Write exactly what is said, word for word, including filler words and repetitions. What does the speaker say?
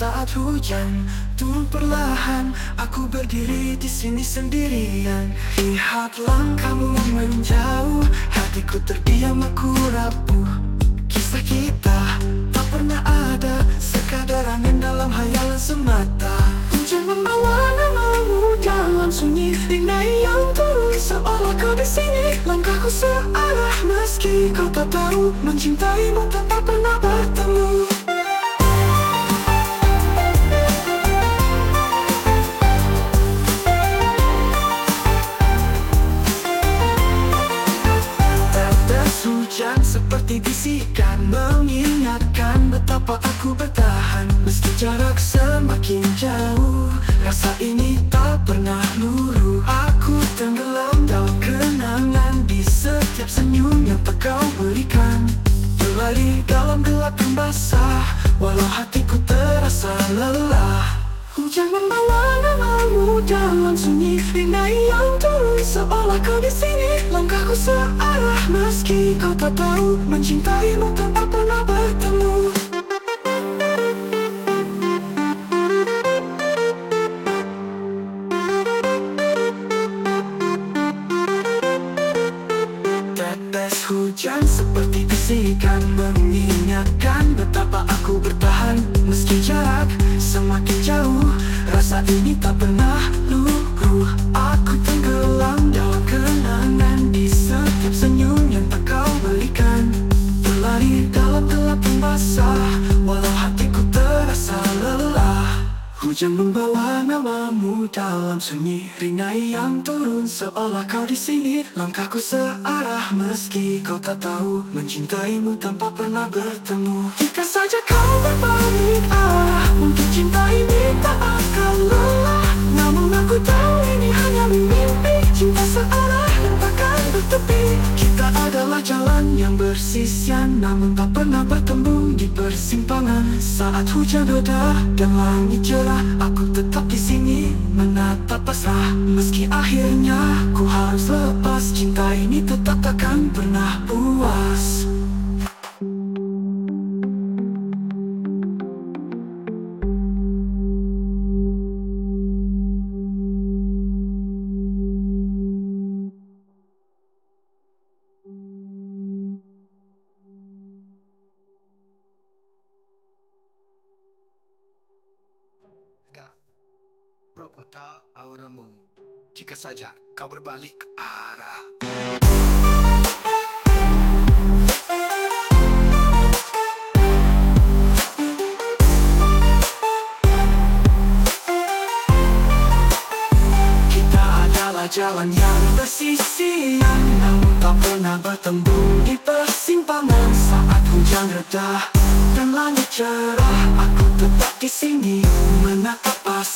saat hujan turun perlahan, aku berdiri di sini sendirian. Lihat langkahmu menjauh, hatiku terdiam, aku rapuh. Kisah kita tak pernah ada, sekadar angin dalam hayalan semata. Hujan membawa namamu dalam sunyi, rinai yang turun seolah kau di sini. Langkahku searah meski kau tak tahu, mencintaimu tanpa pernah bertemu. Tetes hujan seperti bisikan, mengingatkan betapa aku bertahan. Meski jarak semakin jauh, rasa ini tak pernah luruh. Aku tenggelam dalam kenangan, di setiap senyum yang tak kau berikan. Berlari dalam gelap yang basah, walau hatiku terasa lelah. Hujan membawa namamu dalam sunyi, rinai yang turun seolah kau di sini. Langkahku searah meski kau tak tahu, mencintaimu tanpa pernah bertemu. Tetes hujan seperti bisikan, mengingatkan betapa aku bertahan. Meski jarak semakin jauh, rasa ini tak pernah luruh. Aku tenggelam dalam kenangan, di setiap senyum yang tak kau berikan. Berlari dalam gelap yang basah, walau hatiku terasa lelah. Hujan membawa namamu dalam sunyi, rinai yang turun seolah kau di sini. Langkahku searah meski kau tak tahu, mencintaimu tanpa pernah bertemu. Jika saja kau berbalik arah untuk cinta ini tak akan lelah. Namun aku tahu ini hanya mimpi, cinta searah dan takkan bertepi. Kita adalah jalan yang bersisian, namun tak pernah bertemu di persimpangan. Saat hujan reda dan langit cerah, aku tetap di sini menatap pasrah. Meski akhirnya ku harus lepas, cinta ini tetap takkan pernah puas. Propota auramu, jika saja kau berbalik arah. Kita adalah jalan yang bersisian, namun tak pernah bertemu di persimpangan. Saat hujan reda dan langit cerah, aku tetap di sini menatap pasrah.